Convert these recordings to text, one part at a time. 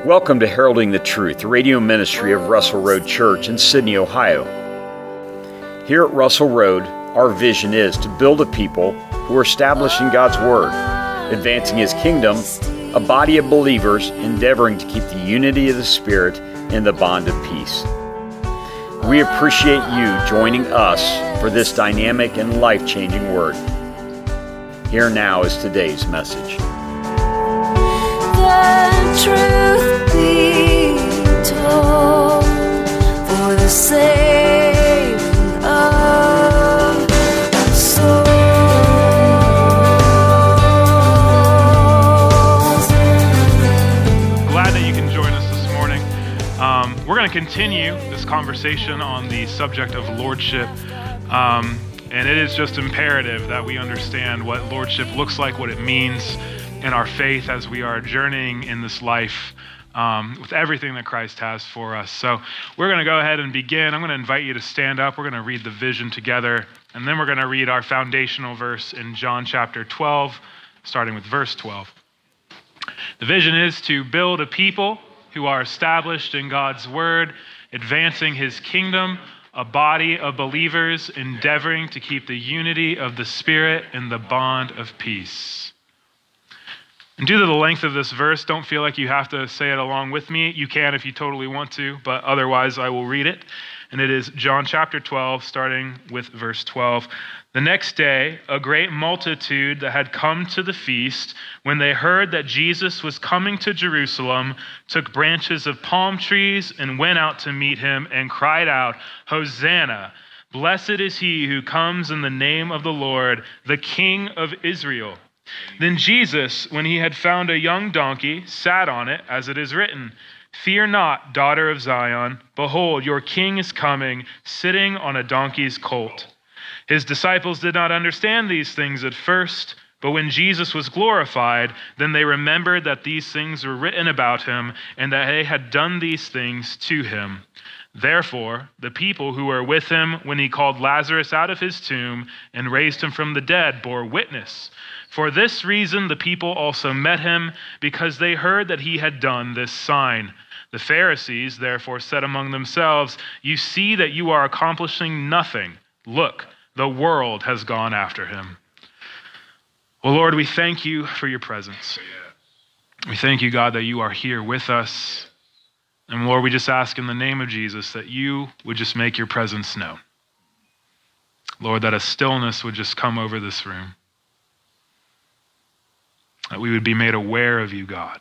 Welcome to Heralding the Truth, the radio ministry of Russell Road Church in Sydney, Ohio. Here at Russell Road, our vision is to build a people who are establishing God's Word, advancing His kingdom, a body of believers endeavoring to keep the unity of the Spirit in the bond of peace. We appreciate you joining us for this dynamic and life-changing Word. Here now is today's message. The truth be told, for the saving of souls. Glad that you can join us this morning. We're going to continue this conversation on the subject of lordship. And it is just imperative that we understand what lordship looks like, what it means in our faith as we are journeying in this life with everything that Christ has for us. So we're going to go ahead and begin. I'm going to invite you to stand up. We're going to read the vision together, and then we're going to read our foundational verse in John chapter 12, starting with verse 12. The vision is to build a people who are established in God's word, advancing His kingdom, a body of believers endeavoring to keep the unity of the Spirit in the bond of peace. And due to the length of this verse, don't feel like you have to say it along with me. You can if you totally want to, but otherwise I will read it. And it is John chapter 12, starting with verse 12. The next day, a great multitude that had come to the feast, when they heard that Jesus was coming to Jerusalem, took branches of palm trees and went out to meet him and cried out, "Hosanna! Blessed is he who comes in the name of the Lord, the King of Israel." Then Jesus, when he had found a young donkey, sat on it, as it is written, "Fear not, daughter of Zion. Behold, your king is coming, sitting on a donkey's colt." His disciples did not understand these things at first, but when Jesus was glorified, then they remembered that these things were written about him and that they had done these things to him. Therefore, the people who were with him when he called Lazarus out of his tomb and raised him from the dead bore witness. For this reason, the people also met him, because they heard that he had done this sign. The Pharisees therefore said among themselves, "You see that you are accomplishing nothing. Look, the world has gone after him." Well, Lord, we thank you for your presence. We thank you, God, that you are here with us. And Lord, we just ask in the name of Jesus that you would just make your presence known. Lord, that a stillness would just come over this room. That we would be made aware of you, God.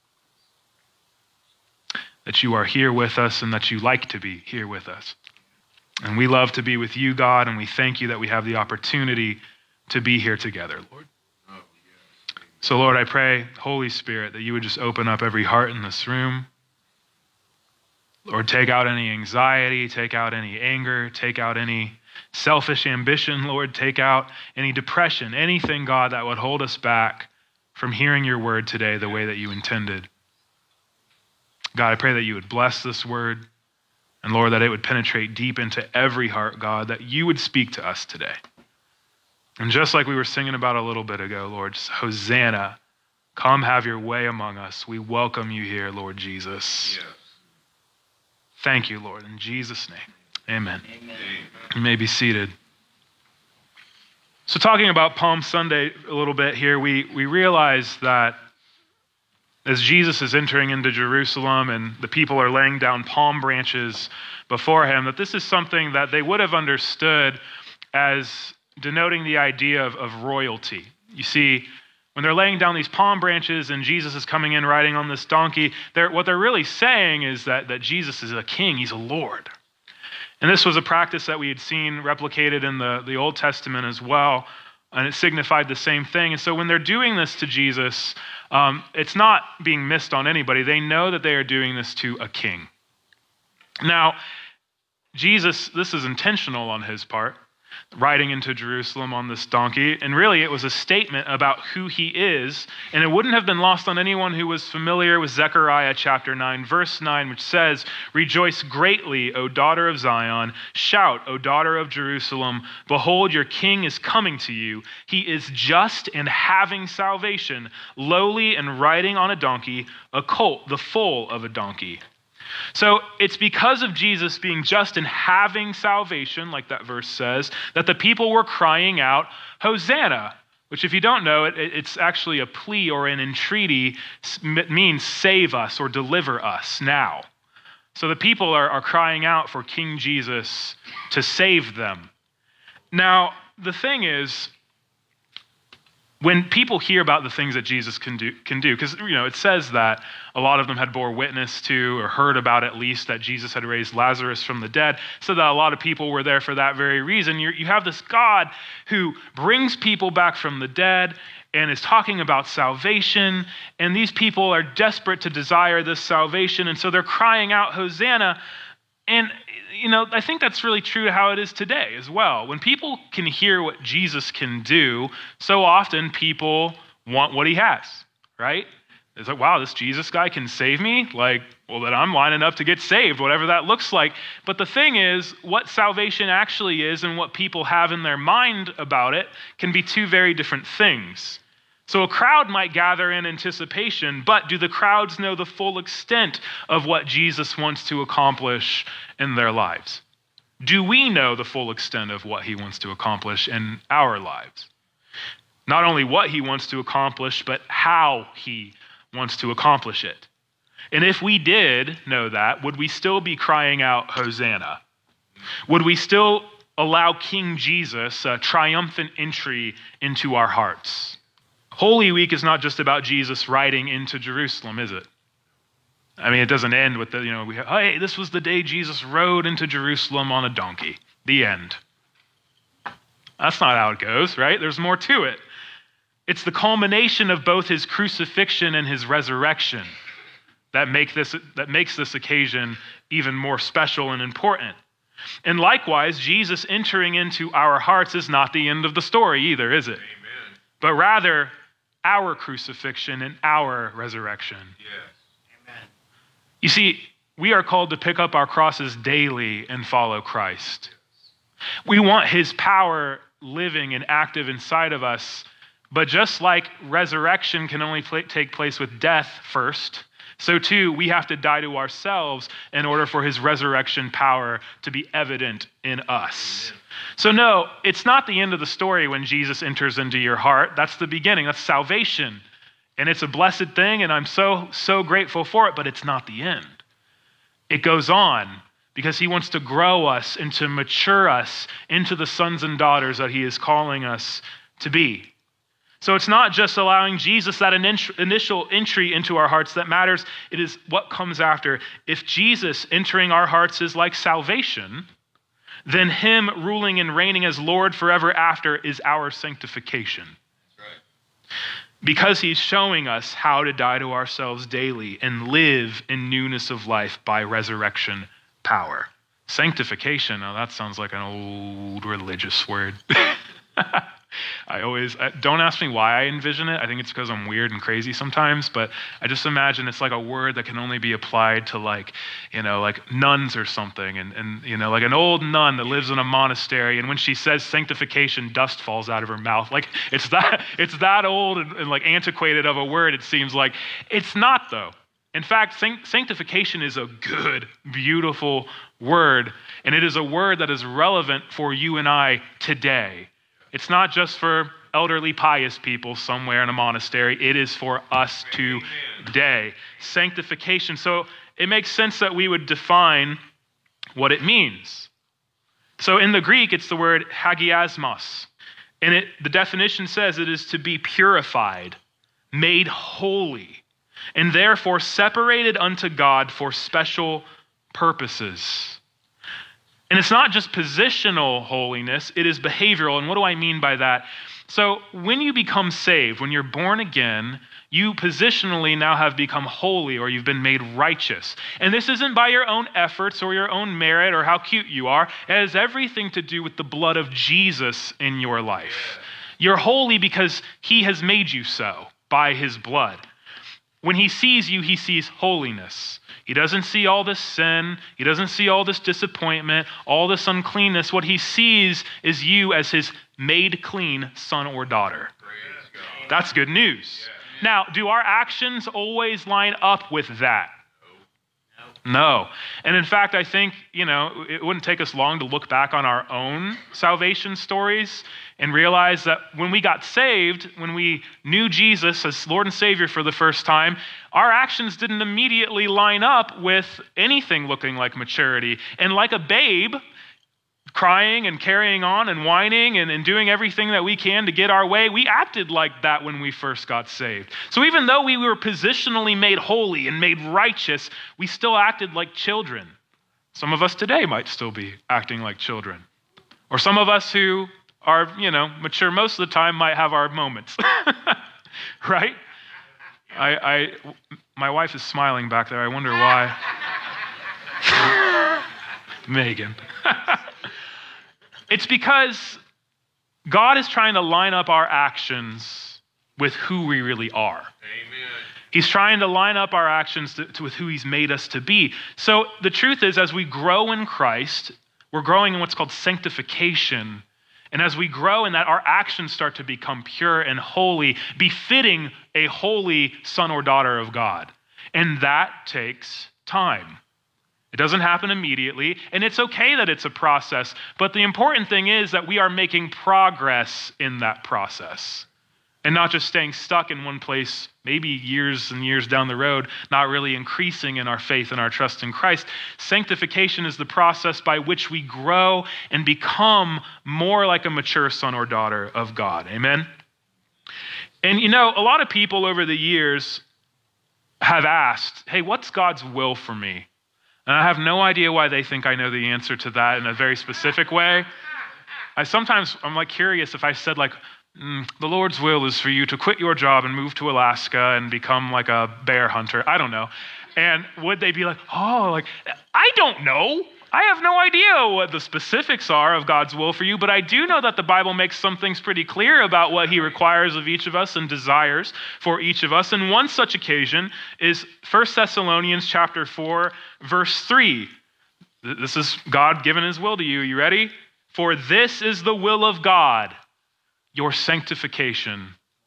That you are here with us and that you like to be here with us. And we love to be with you, God, and we thank you that we have the opportunity to be here together, Lord. So, Lord, I pray, Holy Spirit, that you would just open up every heart in this room. Lord, take out any anxiety, take out any anger, take out any selfish ambition, Lord, take out any depression, anything, God, that would hold us back from hearing your word today the way that you intended. God, I pray that you would bless this word, and Lord, that it would penetrate deep into every heart, God, that you would speak to us today. And just like we were singing about a little bit ago, Lord, just Hosanna, come have your way among us. We welcome you here, Lord Jesus. Yes. Thank you, Lord, in Jesus' name, amen. Amen. You may be seated. So talking about Palm Sunday a little bit here, we realize that as Jesus is entering into Jerusalem and the people are laying down palm branches before him, that this is something that they would have understood as denoting the idea of royalty. You see, when they're laying down these palm branches and Jesus is coming in riding on this donkey, what they're really saying is that Jesus is a king, he's a Lord. And this was a practice that we had seen replicated in the Old Testament as well, and it signified the same thing. And so when they're doing this to Jesus, it's not being missed on anybody. They know that they are doing this to a king. Now, Jesus, this is intentional on his part. riding into Jerusalem on this donkey. And really, it was a statement about who he is. And it wouldn't have been lost on anyone who was familiar with Zechariah chapter 9, verse 9, which says, "Rejoice greatly, O daughter of Zion. Shout, O daughter of Jerusalem. Behold, your king is coming to you. He is just and having salvation, lowly and riding on a donkey, a colt, the foal of a donkey." So it's because of Jesus being just and having salvation, like that verse says, that the people were crying out, "Hosanna," which if you don't know, it's actually a plea or an entreaty. It means save us or deliver us now. So the people are crying out for King Jesus to save them. Now, the thing is, when people hear about the things that Jesus can do, because it says that a lot of them had bore witness to or heard about at least that Jesus had raised Lazarus from the dead, so that a lot of people were there for that very reason. You have this God who brings people back from the dead and is talking about salvation, and these people are desperate to desire this salvation, and so they're crying out, "Hosanna." And I think that's really true to how it is today as well. When people can hear what Jesus can do, so often people want what he has, right? It's like, wow, this Jesus guy can save me? Then I'm lining up to get saved, whatever that looks like. But the thing is, what salvation actually is and what people have in their mind about it can be two very different things. So a crowd might gather in anticipation, but do the crowds know the full extent of what Jesus wants to accomplish in their lives? Do we know the full extent of what he wants to accomplish in our lives? Not only what he wants to accomplish, but how he wants to accomplish it. And if we did know that, would we still be crying out, "Hosanna"? Would we still allow King Jesus a triumphant entry into our hearts? Holy Week is not just about Jesus riding into Jerusalem, is it? I mean, it doesn't end with hey, this was the day Jesus rode into Jerusalem on a donkey. The end. That's not how it goes, right? There's more to it. It's the culmination of both his crucifixion and his resurrection that makes this occasion even more special and important. And likewise, Jesus entering into our hearts is not the end of the story either, is it? Amen. But rather, our crucifixion and our resurrection. Yes. Amen. You see, we are called to pick up our crosses daily and follow Christ. We want his power living and active inside of us, but just like resurrection can only take place with death first, so too we have to die to ourselves in order for his resurrection power to be evident in us. Amen. So no, it's not the end of the story when Jesus enters into your heart. That's the beginning. That's salvation. And it's a blessed thing, and I'm so grateful for it, but it's not the end. It goes on because he wants to grow us and to mature us into the sons and daughters that he is calling us to be. So it's not just allowing Jesus that initial entry into our hearts that matters. It is what comes after. If Jesus entering our hearts is like salvation, then him ruling and reigning as Lord forever after is our sanctification. That's right. Because he's showing us how to die to ourselves daily and live in newness of life by resurrection power. Sanctification, now that sounds like an old religious word. Don't ask me why I envision it. I think it's because I'm weird and crazy sometimes, but I just imagine it's like a word that can only be applied to like nuns or something. And like an old nun that lives in a monastery, and when she says sanctification, dust falls out of her mouth. Like it's that old and like antiquated of a word, it seems like. It's not though. In fact, sanctification is a good, beautiful word, and it is a word that is relevant for you and I today. It's not just for elderly pious people somewhere in a monastery. It is for us today. Sanctification. So it makes sense that we would define what it means. So in the Greek, it's the word hagiasmos. And the definition says it is to be purified, made holy, and therefore separated unto God for special purposes. And it's not just positional holiness, it is behavioral. And what do I mean by that? So when you become saved, when you're born again, you positionally now have become holy, or you've been made righteous. And this isn't by your own efforts or your own merit or how cute you are. It has everything to do with the blood of Jesus in your life. You're holy because he has made you so by his blood. When he sees you, he sees holiness. He doesn't see all this sin. He doesn't see all this disappointment, all this uncleanness. What he sees is you as his made clean son or daughter. That's good news. Now, do our actions always line up with that? No. And in fact, I think, it wouldn't take us long to look back on our own salvation stories and realize that when we got saved, when we knew Jesus as Lord and Savior for the first time, our actions didn't immediately line up with anything looking like maturity. And like a babe, crying and carrying on and whining and doing everything that we can to get our way, we acted like that when we first got saved. So even though we were positionally made holy and made righteous, we still acted like children. Some of us today might still be acting like children. Or some of us who are, mature most of the time might have our moments. Right? My wife is smiling back there. I wonder why. Megan. It's because God is trying to line up our actions with who we really are. Amen. He's trying to line up our actions with who he's made us to be. So the truth is, as we grow in Christ, we're growing in what's called sanctification. And as we grow in that, our actions start to become pure and holy, befitting a holy son or daughter of God. And that takes time. It doesn't happen immediately, and it's okay that it's a process, but the important thing is that we are making progress in that process and not just staying stuck in one place, maybe years and years down the road, not really increasing in our faith and our trust in Christ. Sanctification is the process by which we grow and become more like a mature son or daughter of God. Amen? And a lot of people over the years have asked, hey, what's God's will for me? And I have no idea why they think I know the answer to that in a very specific way. I'm curious if I said the Lord's will is for you to quit your job and move to Alaska and become like a bear hunter. I don't know. And would they be like, I don't know. I have no idea what the specifics are of God's will for you, but I do know that the Bible makes some things pretty clear about what he requires of each of us and desires for each of us. And one such occasion is 1 Thessalonians chapter 4, verse 3. This is God giving his will to you. You ready? For this is the will of God, your sanctification.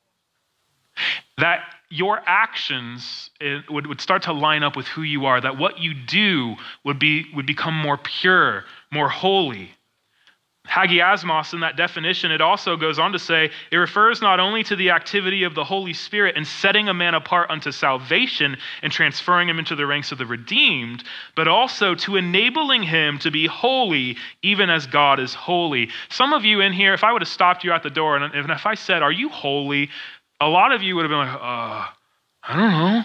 That your actions would start to line up with who you are, that what you do would become more pure, more holy. Hagiasmos, in that definition, it also goes on to say, it refers not only to the activity of the Holy Spirit in setting a man apart unto salvation and transferring him into the ranks of the redeemed, but also to enabling him to be holy, even as God is holy. Some of you in here, if I would have stopped you at the door and if I said, are you holy? A lot of you would have been like, I don't know.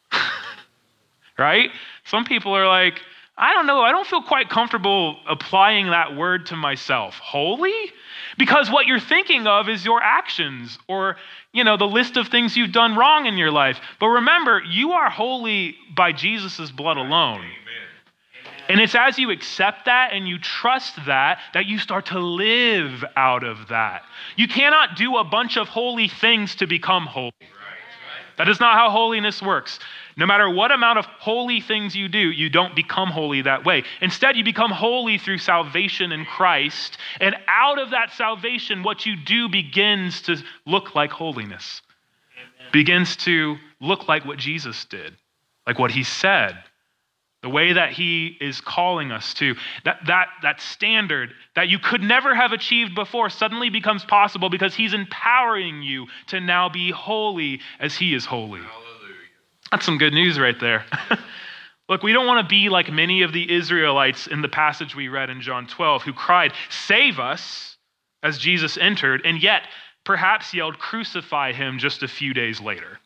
Right? Some people are like, I don't know. I don't feel quite comfortable applying that word to myself. Holy? Because what you're thinking of is your actions or, the list of things you've done wrong in your life. But remember, you are holy by Jesus' blood alone. Amen. And it's as you accept that and you trust that you start to live out of that. You cannot do a bunch of holy things to become holy. That is not how holiness works. No matter what amount of holy things you do, you don't become holy that way. Instead, you become holy through salvation in Christ. And out of that salvation, what you do begins to look like holiness. Amen. Begins to look like what Jesus did, like what he said. The way that he is calling us to, that standard that you could never have achieved before suddenly becomes possible because he's empowering you to now be holy as he is holy. Hallelujah. That's some good news right there. Look, we don't want to be like many of the Israelites in the passage we read in John 12 who cried, "Save us," as Jesus entered, and yet perhaps yelled, "Crucify him," just a few days later.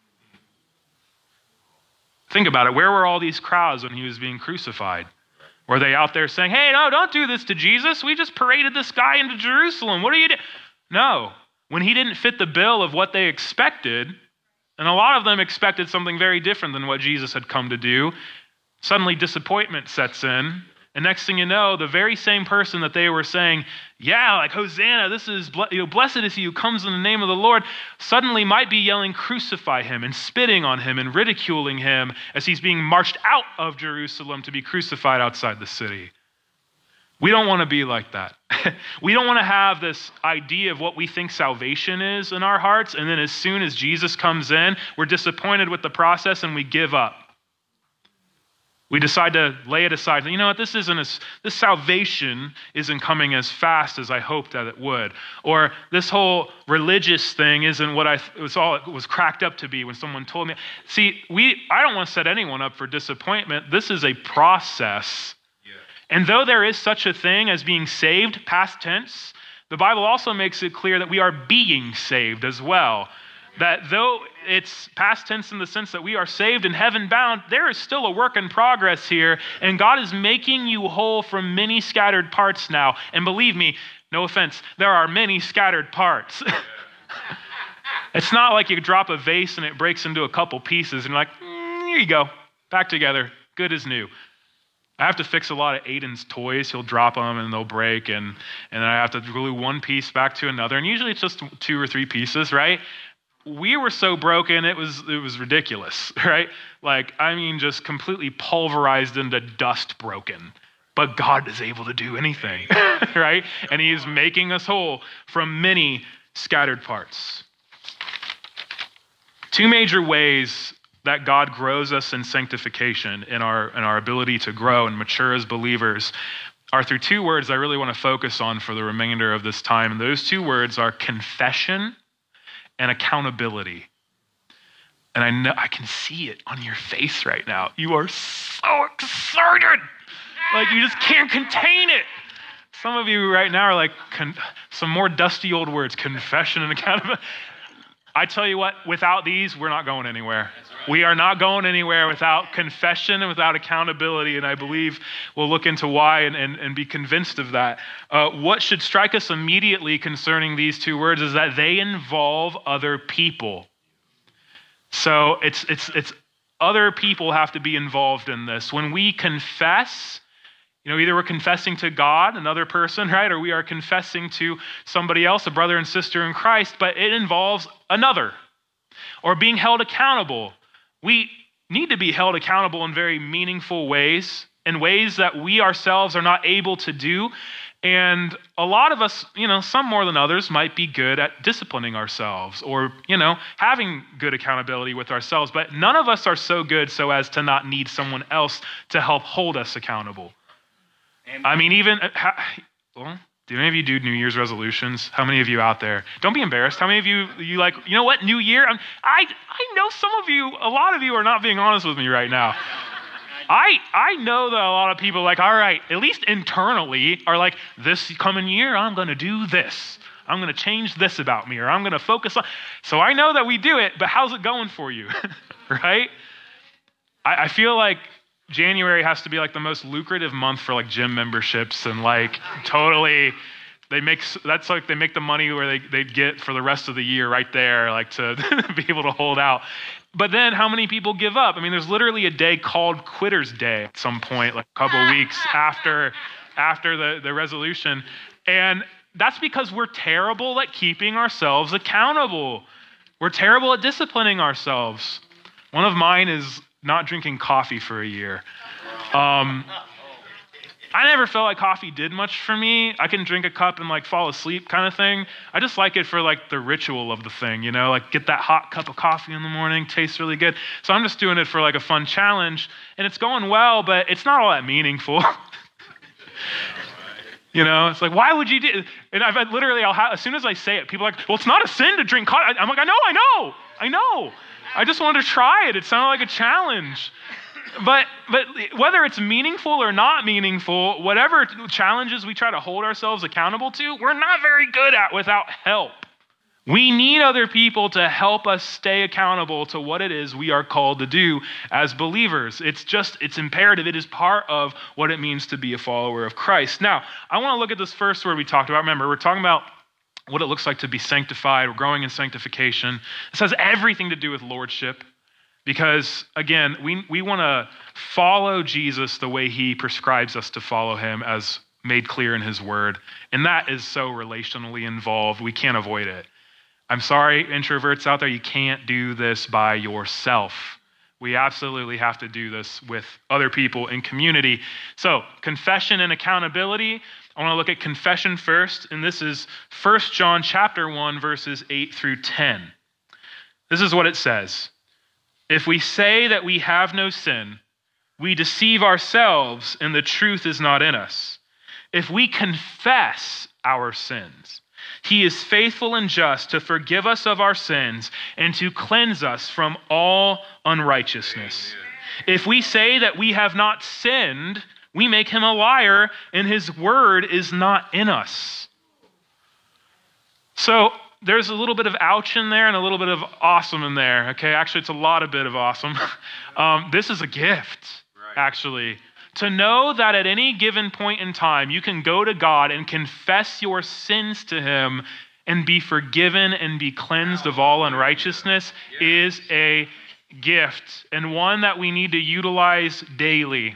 Think about it. Where were all these crowds when he was being crucified? Were they out there saying, "Hey, no, don't do this to Jesus. We just paraded this guy into Jerusalem. What are you doing?" No. when he didn't fit the bill of what they expected, and a lot of them expected something very different than what Jesus had come to do, suddenly disappointment sets in. And next thing you know, the very same person that they were saying, yeah, like Hosanna, this is, blessed is he who comes in the name of the Lord, suddenly might be yelling, crucify him, and spitting on him and ridiculing him as he's being marched out of Jerusalem to be crucified outside the city. We don't want to be like that. We don't want to have this idea of what we think salvation is in our hearts, and then as soon as Jesus comes in, we're disappointed with the process and we give up. We decide to lay it aside. You know what? This salvation isn't coming as fast as I hoped that it would. Or this whole religious thing isn't what it was cracked up to be when someone told me. See, I don't want to set anyone up for disappointment. This is a process. Yeah. And though there is such a thing as being saved, past tense, the Bible also makes it clear that we are being saved as well. That though it's past tense in the sense that we are saved and heaven bound, there is still a work in progress here, and God is making you whole from many scattered parts now. And believe me, no offense, there are many scattered parts. It's not like you drop a vase and it breaks into a couple pieces and you're like, here you go, back together, good as new. I have to fix a lot of Aiden's toys. He'll drop them and they'll break, and then I have to glue one piece back to another, and usually it's just 2 or 3 pieces, right? We were so broken, it was ridiculous, right? Like, I mean, just completely pulverized into dust broken. But God is able to do anything, right? And he is making us whole from many scattered parts. 2 major ways that God grows us in sanctification, in our ability to grow and mature as believers, are through 2 words I really want to focus on for the remainder of this time. And those 2 words are confession and accountability. And I know I can see it on your face right now. You are so excited. Like you just can't contain it. Some of you right now are like, some more dusty old words, confession and accountability. I tell you what, without these, we're not going anywhere. We are not going anywhere without confession and without accountability, and I believe we'll look into why and be convinced of that. What should strike us immediately concerning these 2 words is that they involve other people. So it's other people have to be involved in this. When we confess, either we're confessing to God, another person, right? Or we are confessing to somebody else, a brother and sister in Christ, but it involves another. Or being held accountable. We need to be held accountable in very meaningful ways, in ways that we ourselves are not able to do. And a lot of us, some more than others, might be good at disciplining ourselves or, having good accountability with ourselves. But none of us are so good so as to not need someone else to help hold us accountable. I mean, do any of you do New Year's resolutions? How many of you out there? Don't be embarrassed. How many of you like, you know what, New Year? I know some of you, a lot of you are not being honest with me right now. I know that a lot of people like, all right, at least internally are like, this coming year, I'm going to do this. I'm going to change this about me, or I'm going to focus on. So I know that we do it, but how's it going for you, right? I feel like January has to be like the most lucrative month for like gym memberships and like totally they make the money where they get for the rest of the year right there, like to be able to hold out. But then how many people give up? I mean, there's literally a day called Quitter's Day at some point, like a couple weeks after the resolution. And that's because we're terrible at keeping ourselves accountable. We're terrible at disciplining ourselves. One of mine is not drinking coffee for a year. I never felt like coffee did much for me. I can drink a cup and like fall asleep kind of thing. I just like it for like the ritual of the thing, like get that hot cup of coffee in the morning, tastes really good. So I'm just doing it for like a fun challenge, and it's going well, but it's not all that meaningful. It's like, why would you do? And as soon as I say it, people are like, well, it's not a sin to drink coffee. I'm like, I know. I just wanted to try it. It sounded like a challenge. But whether it's meaningful or not meaningful, whatever challenges we try to hold ourselves accountable to, we're not very good at without help. We need other people to help us stay accountable to what it is we are called to do as believers. It's imperative. It is part of what it means to be a follower of Christ. Now, I want to look at this first word we talked about. Remember, we're talking about what it looks like to be sanctified, or growing in sanctification. This has everything to do with lordship because, again, we want to follow Jesus the way he prescribes us to follow him as made clear in his word. And that is so relationally involved. We can't avoid it. I'm sorry, introverts out there, you can't do this by yourself. We absolutely have to do this with other people in community. So, confession and accountability. I want to look at confession first, and this is 1 John chapter 1, verses 8 through 10. This is what it says. If we say that we have no sin, we deceive ourselves, and the truth is not in us. If we confess our sins, he is faithful and just to forgive us of our sins and to cleanse us from all unrighteousness. If we say that we have not sinned, we make him a liar, and his word is not in us. So there's a little bit of ouch in there and a little bit of awesome in there. Okay, actually, it's a lot of bit of awesome. This is a gift, actually. To know that at any given point in time, you can go to God and confess your sins to him and be forgiven and be cleansed of all unrighteousness is a gift, and one that we need to utilize daily.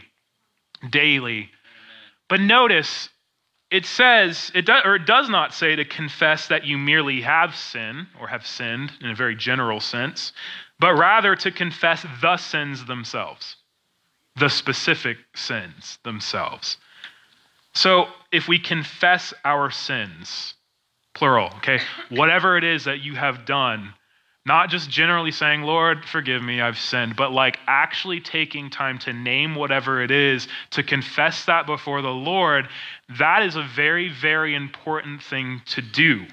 But notice, it says, it does not say to confess that you merely have sin or have sinned in a very general sense, but rather to confess the sins themselves. The specific sins themselves. So if we confess our sins, plural, okay, whatever it is that you have done, not just generally saying, Lord, forgive me, I've sinned, but like actually taking time to name whatever it is, to confess that before the Lord, that is a very, very important thing to do.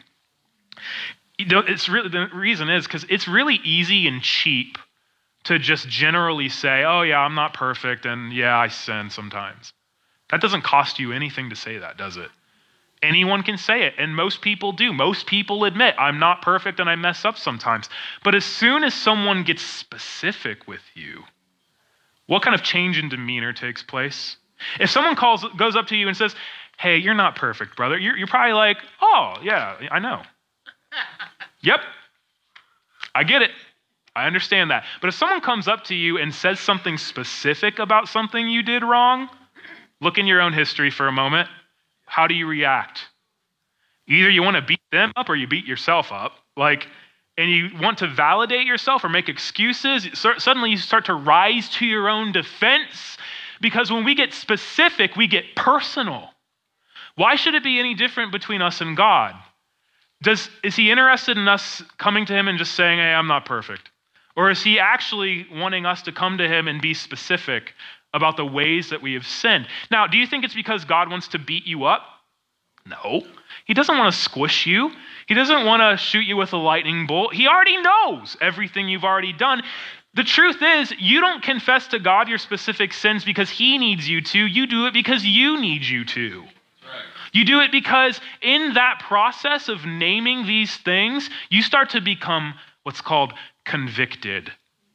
The reason is because it's really easy and cheap to just generally say, oh yeah, I'm not perfect, and yeah, I sin sometimes. That doesn't cost you anything to say that, does it? Anyone can say it, and most people do. Most people admit, I'm not perfect and I mess up sometimes. But as soon as someone gets specific with you, what kind of change in demeanor takes place? If someone goes up to you and says, hey, you're not perfect, brother, you're probably like, oh yeah, I know. Yep, I get it. I understand that. But if someone comes up to you and says something specific about something you did wrong, look in your own history for a moment. How do you react? Either you want to beat them up or you beat yourself up. And you want to validate yourself or make excuses. Suddenly you start to rise to your own defense, because when we get specific, we get personal. Why should it be any different between us and God? Is he interested in us coming to him and just saying, hey, I'm not perfect? Or is he actually wanting us to come to him and be specific about the ways that we have sinned? Now, do you think it's because God wants to beat you up? No. He doesn't want to squish you. He doesn't want to shoot you with a lightning bolt. He already knows everything you've already done. The truth is, you don't confess to God your specific sins because he needs you to. You do it because you need you to. You do it because in that process of naming these things, you start to become what's called convicted.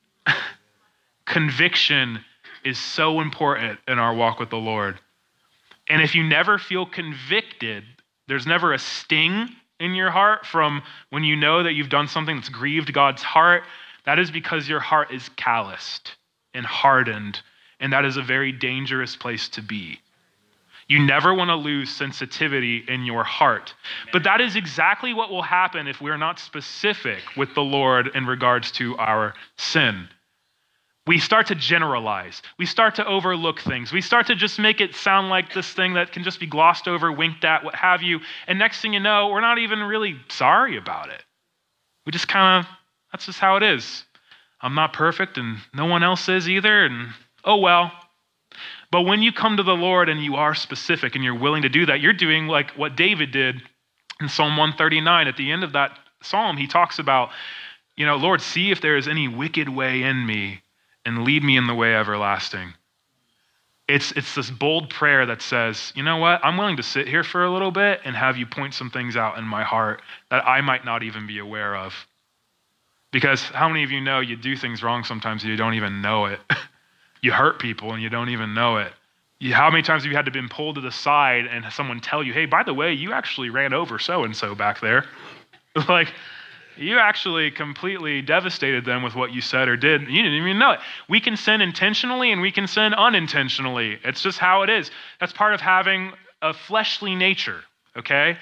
Conviction is so important in our walk with the Lord. And if you never feel convicted, there's never a sting in your heart from when you know that you've done something that's grieved God's heart, that is because your heart is calloused and hardened, and that is a very dangerous place to be. You never want to lose sensitivity in your heart. But that is exactly what will happen if we're not specific with the Lord in regards to our sin. We start to generalize. We start to overlook things. We start to just make it sound like this thing that can just be glossed over, winked at, what have you. And next thing you know, we're not even really sorry about it. We just that's just how it is. I'm not perfect and no one else is either, and oh well. But when you come to the Lord and you are specific and you're willing to do that, you're doing like what David did in Psalm 139. At the end of that psalm, he talks about, Lord, see if there is any wicked way in me and lead me in the way everlasting. It's this bold prayer that says, you know what? I'm willing to sit here for a little bit and have you point some things out in my heart that I might not even be aware of. Because how many of you know you do things wrong sometimes and you don't even know it? You hurt people and you don't even know it. How many times have you had to been pulled to the side and someone tell you, hey, by the way, you actually ran over so-and-so back there? Like, you actually completely devastated them with what you said or did. You didn't even know it. We can sin intentionally and we can sin unintentionally. It's just how it is. That's part of having a fleshly nature, okay?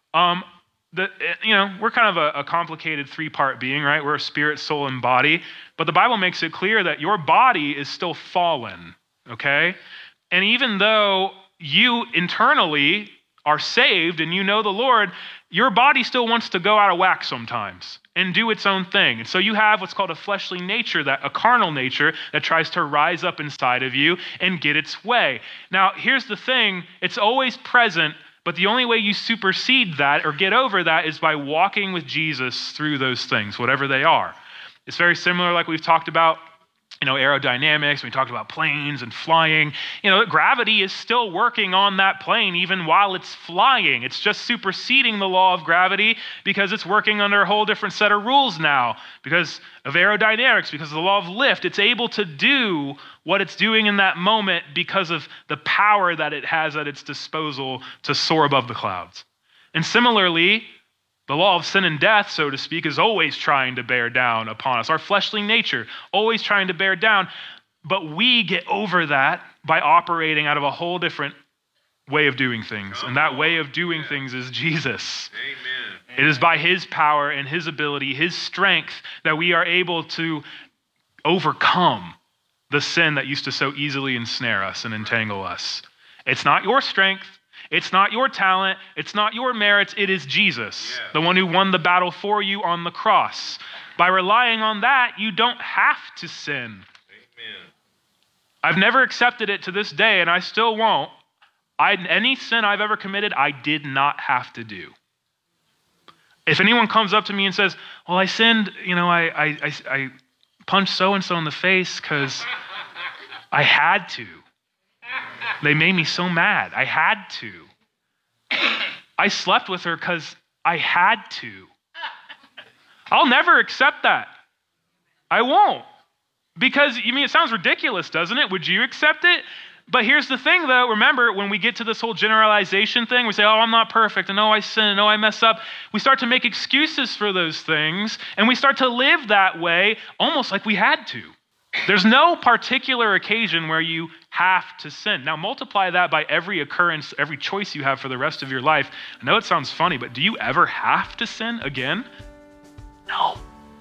We're kind of a complicated three-part being, right? We're a spirit, soul, and body. But the Bible makes it clear that your body is still fallen, okay? And even though you internally are saved and you know the Lord, your body still wants to go out of whack sometimes and do its own thing. And so you have what's called a fleshly nature, a carnal nature that tries to rise up inside of you and get its way. Now, here's the thing. It's always present, but the only way you supersede that or get over that is by walking with Jesus through those things, whatever they are. It's very similar, like we've talked about, aerodynamics. We talked about planes and flying. Gravity is still working on that plane even while it's flying. It's just superseding the law of gravity because it's working under a whole different set of rules now because of aerodynamics, because of the law of lift. It's able to do what it's doing in that moment because of the power that it has at its disposal to soar above the clouds. And similarly, the law of sin and death, so to speak, is always trying to bear down upon us. Our fleshly nature, always trying to bear down. But we get over that by operating out of a whole different way of doing things. And that way of doing things is Jesus. Amen. It is by his power and his ability, his strength, that we are able to overcome the sin that used to so easily ensnare us and entangle us. It's not your strength. It's not your talent. It's not your merits. It is Jesus, the one who won the battle for you on the cross. By relying on that, you don't have to sin. Amen. I've never accepted it to this day, and I still won't. Any sin I've ever committed, I did not have to do. If anyone comes up to me and says, well, I sinned, I punched so-and-so in the face because I had to. They made me so mad. I had to. I slept with her because I had to. I'll never accept that. I won't. Because, it sounds ridiculous, doesn't it? Would you accept it? But here's the thing, though. Remember, when we get to this whole generalization thing, we say, oh, I'm not perfect, and oh, I sin, and oh, I mess up. We start to make excuses for those things, and we start to live that way almost like we had to. There's no particular occasion where you have to sin. Now multiply that by every occurrence, every choice you have for the rest of your life. I know it sounds funny, but do you ever have to sin again? No.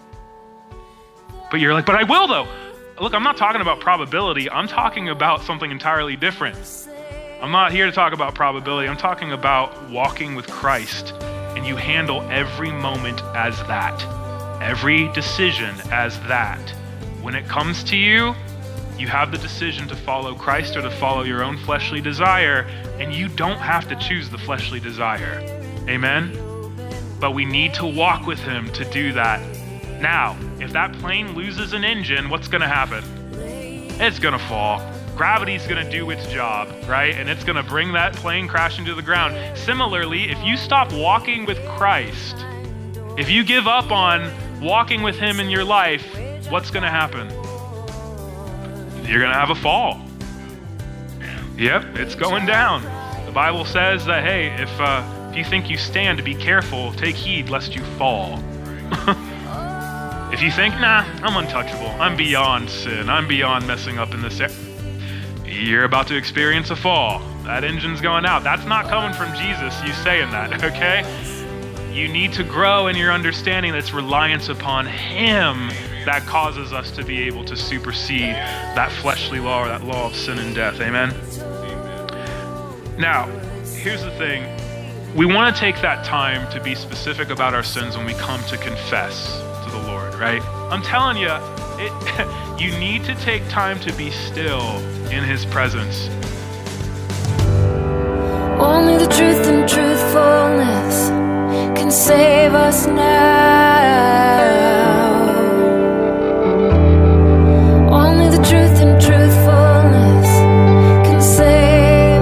But you're like, but I will though. Look, I'm not talking about probability. I'm talking about something entirely different. I'm not here to talk about probability. I'm talking about walking with Christ, and you handle every moment as that. Every decision as that. When it comes to you, you have the decision to follow Christ or to follow your own fleshly desire, and you don't have to choose the fleshly desire. Amen? But we need to walk with him to do that. Now, if that plane loses an engine, what's going to happen? It's going to fall. Gravity's going to do its job, right? And it's going to bring that plane crashing to the ground. Similarly, if you stop walking with Christ, if you give up on walking with him in your life, what's going to happen? You're going to have a fall. Yep, it's going down. The Bible says that, hey, if you think you stand, be careful, take heed lest you fall. If you think, nah, I'm untouchable, I'm beyond sin, I'm beyond messing up in this area, you're about to experience a fall. That engine's going out. That's not coming from Jesus, you saying that, okay? You need to grow in your understanding that it's reliance upon him that causes us to be able to supersede that fleshly law or that law of sin and death. Amen? Now, here's the thing. We want to take that time to be specific about our sins when we come to confess to the Lord, right? I'm telling you, you need to take time to be still in his presence. Only the truth and truthfulness can save us now. Truth and truthfulness can save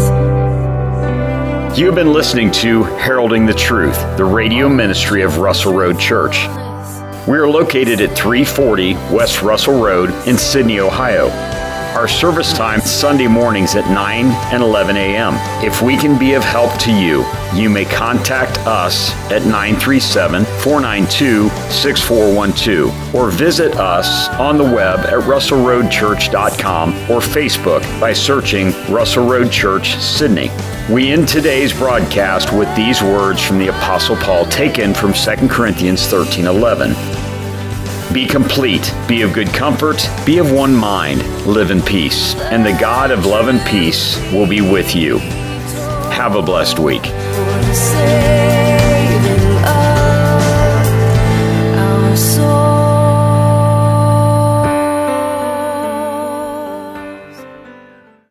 us. You have been listening to Heralding the Truth, the radio ministry of Russell Road Church. We are located at 340 West Russell Road in Sydney, Ohio. Our service time is Sunday mornings at 9 and 11 a.m. If we can be of help to you, you may contact us at 937-492-6412 or visit us on the web at russellroadchurch.com or Facebook by searching Russell Road Church, Sydney. We end today's broadcast with these words from the Apostle Paul taken from 2 Corinthians 13:11. Be complete, be of good comfort, be of one mind, live in peace, and the God of love and peace will be with you. Have a blessed week.